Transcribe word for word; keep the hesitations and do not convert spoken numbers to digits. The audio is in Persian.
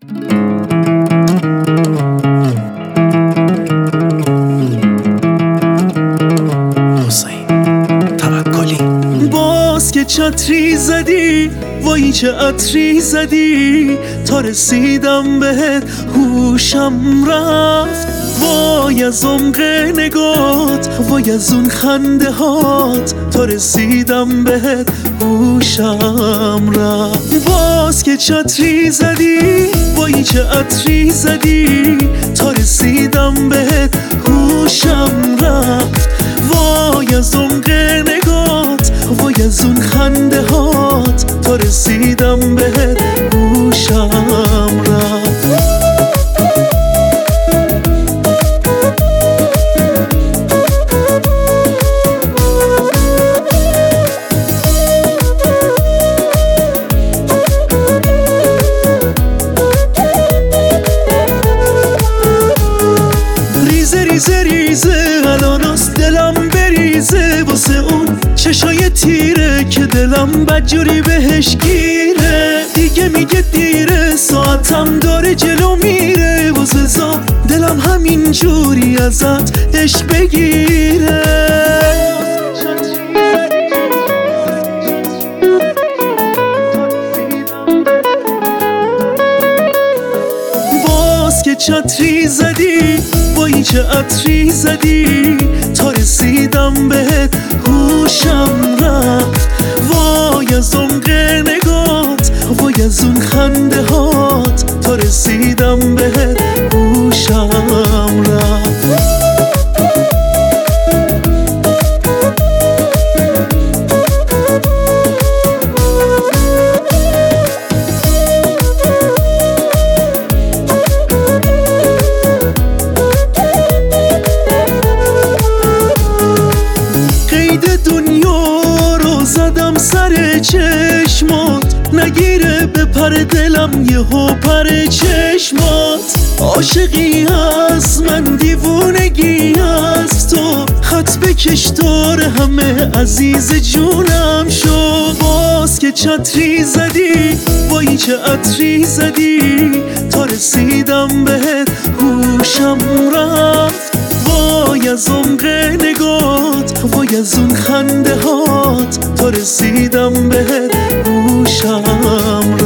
باز که چتری زدی وای چه عطری زدی، تا رسیدم بهت هوشم رفت. وای از عمق نگات، وای از اون خنده هات، تا رسیدم بهت هوشم رفت. باز که چتری زدی وای چه عطری زدی، تا رسیدم بهت هوشم رفت. وای از عمق نگات، وای از اون خنده هات، تا رسیدم بهت هوشم رفت. ریزه ریزه ریزه الاناست دلم بریزه، واسه اون چشای تیره که دلم بدجوری بهش گیره. دیگه میگه دیره، ساعتم داره جلو میره، واسه زا دلم همین جوری ازت عشق بگیره. باز که چتری زدی وای چه عطری زدی، تا رسیدم بهت هوشم رفت. وای از عمق نگات، وای از اون خنده هات، تا رسیدم بهت هوشم رفت. دنیا رو زدم سر چشمات، نگیره به پر دلم یهو پر چشمات. عاشقی هست من دیوونگی هست تو، خط بکش دار همه عزیز جونم شو. باز که چتری زدی وای چه عطری زدی، تا رسیدم بهت هوشم رفت. وای از عمق نگات، وای از اون خنده هات، تا رسیدم بهت هوشم